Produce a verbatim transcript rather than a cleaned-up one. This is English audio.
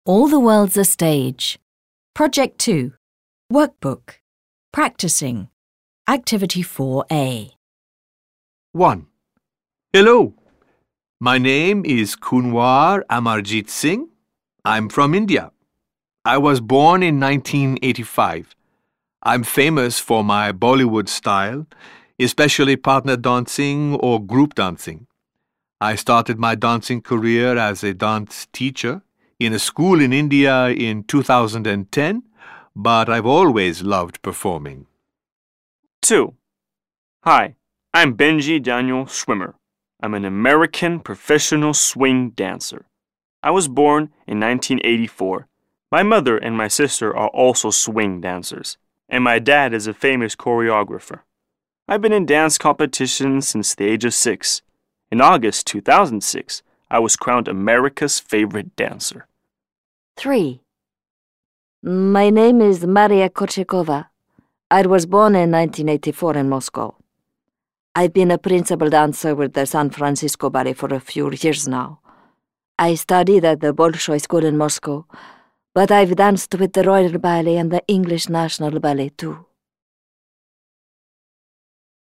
All the World's a Stage. Project two. Workbook. Practicing. Activity four A. one. Hello. My name is Kunwar Amarjit Singh. I'm from India. I was born in nineteen eighty-five. I'm famous for my Bollywood style, especially partner dancing or group dancing. I started my dancing career as a dance teacher in a school in India in two thousand ten, but I've always loved performing. two. Hi, I'm Benji Daniel Schwimmer. I'm an American professional swing dancer. I was born in nineteen eighty-four. My mother and my sister are also swing dancers, and my dad is a famous choreographer. I've been in dance competitions since the age of six. In August two thousand six, I was crowned America's favorite dancer. three. My name is Maria Kochikova. I was born in nineteen eighty-four in Moscow. I've been a principal dancer with the San Francisco Ballet for a few years now. I studied at the Bolshoi School in Moscow, but I've danced with the Royal Ballet and the English National Ballet too.